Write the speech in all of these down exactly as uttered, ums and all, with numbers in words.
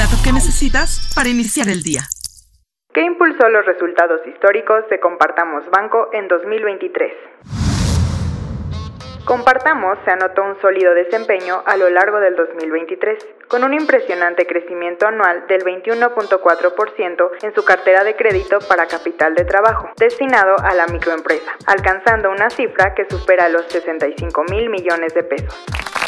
dato que necesitas para iniciar el día. ¿Qué impulsó los resultados históricos de Compartamos Banco en dos mil veintitrés? Compartamos se anotó un sólido desempeño a lo largo del dos mil veintitrés, con un impresionante crecimiento anual del veintiuno punto cuatro por ciento en su cartera de crédito para capital de trabajo, destinado a la microempresa, alcanzando una cifra que supera los sesenta y cinco mil millones de pesos.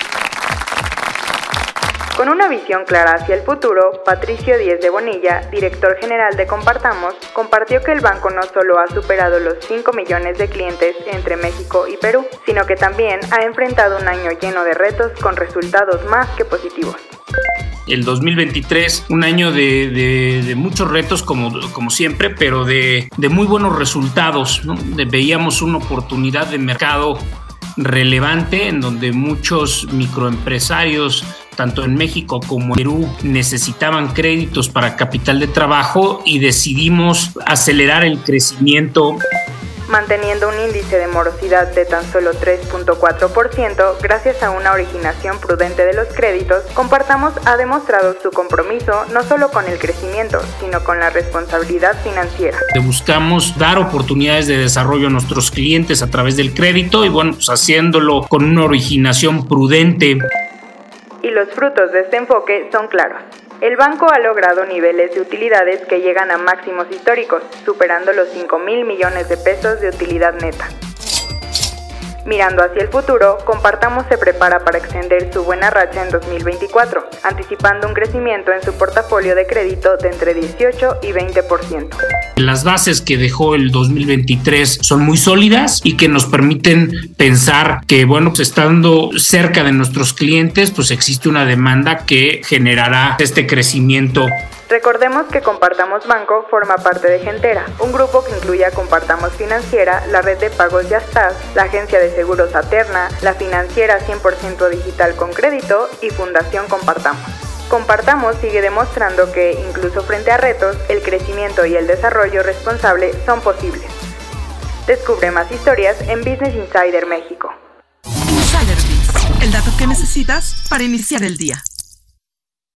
Con una visión clara hacia el futuro, Patricio Díez de Bonilla, director general de Compartamos, compartió que el banco no solo ha superado los cinco millones de clientes entre México y Perú, sino que también ha enfrentado un año lleno de retos con resultados más que positivos. El dos mil veintitrés, un año de, de, de muchos retos como, como siempre, pero de, de muy buenos resultados, ¿no? De, veíamos una oportunidad de mercado relevante en donde muchos microempresarios, tanto en México como en Perú, necesitaban créditos para capital de trabajo y decidimos acelerar el crecimiento. Manteniendo un índice de morosidad de tan solo tres punto cuatro por ciento, gracias a una originación prudente de los créditos, Compartamos ha demostrado su compromiso no solo con el crecimiento, sino con la responsabilidad financiera. Buscamos dar oportunidades de desarrollo a nuestros clientes a través del crédito y bueno, pues haciéndolo con una originación prudente. Y los frutos de este enfoque son claros. El banco ha logrado niveles de utilidades que llegan a máximos históricos, superando los cinco mil millones de pesos de utilidad neta. Mirando hacia el futuro, Compartamos se prepara para extender su buena racha en dos mil veinticuatro, anticipando un crecimiento en su portafolio de crédito de entre dieciocho y veinte por ciento. Las bases que dejó el dos mil veintitrés son muy sólidas y que nos permiten pensar que, bueno, pues estando cerca de nuestros clientes, pues existe una demanda que generará este crecimiento. Recordemos que Compartamos Banco forma parte de Gentera, un grupo que incluye a Compartamos Financiera, la red de pagos Yastás, la agencia de seguros Aterna, la financiera cien por ciento digital con crédito y Fundación Compartamos. Compartamos sigue demostrando que, incluso frente a retos, el crecimiento y el desarrollo responsable son posibles. Descubre más historias en Business Insider México. Insider Biz, el dato que necesitas para iniciar el día.